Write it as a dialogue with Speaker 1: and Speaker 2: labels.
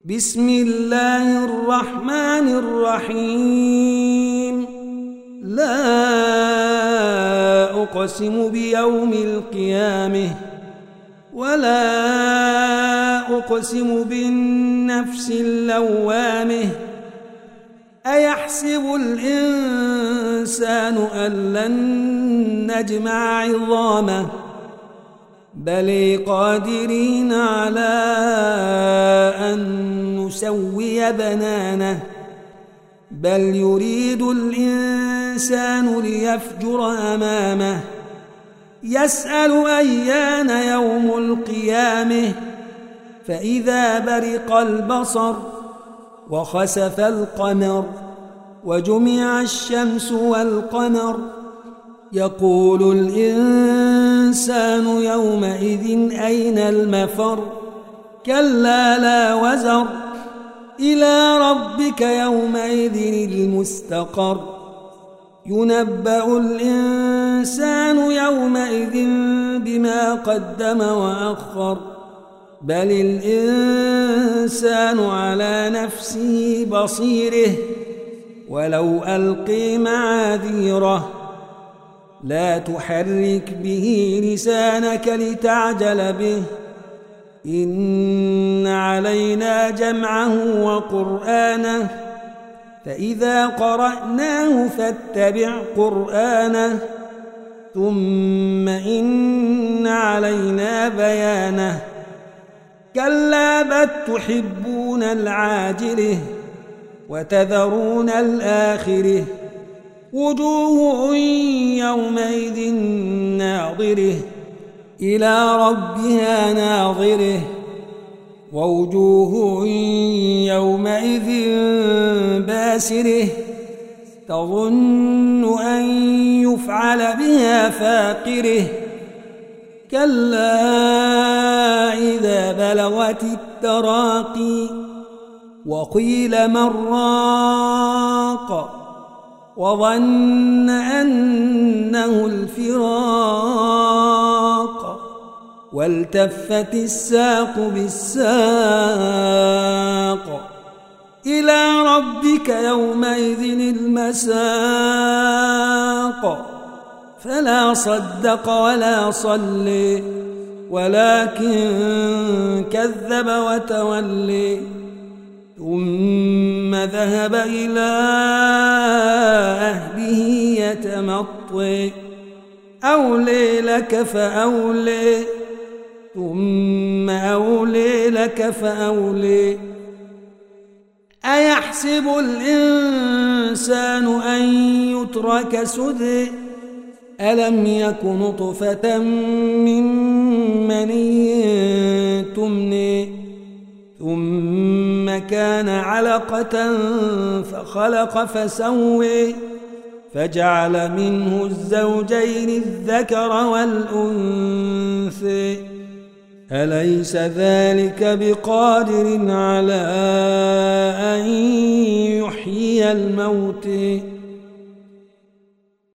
Speaker 1: بسم الله الرحمن الرحيم لا أقسم بيوم القيامة ولا أقسم بالنفس اللوامة أيحسب الإنسان أن لن نجمع عظامه بل قادرين على أن نسوي بنانه بل يريد الإنسان ليفجر أمامه يسأل أيان يوم القيامة فإذا برق البصر وخسف القمر وجمع الشمس والقمر يقول الإنسان يومئذ أين المفر كلا لا وزر إلى ربك يومئذ المستقر ينبأ الإنسان يومئذ بما قدم وأخر بل الإنسان على نفسه بصيره ولو ألقي معاذيره لا تحرك به لسانك لتعجل به إن علينا جمعه وقرآنه فإذا قرأناه فاتبع قرآنه ثم إن علينا بيانه كلا بل تحبون العاجلة وتذرون الآخرة وجوه يومئذ ناظرة إلى ربها ناظرة ووجوه يومئذ باسرة تظن أن يفعل بها فاقرة كلا إذا بلغت التراقي وقيل من راق وظن أنه الفراق والتفت الساق بالساق إلى ربك يومئذ المساق فلا صدق ولا صلي ولكن كذب وتولي ثم ذهب إلى أهله يتمطي أولي لك فأولي ثم أولي لك فأولي أيحسب الإنسان أن يترك سدى ألم يك نطفة من مني تمني ثم كان علقة فخلق فسوي فجعل منه الزوجين الذكر والأنثى أليس ذلك بقادر على أن يحيي الموتى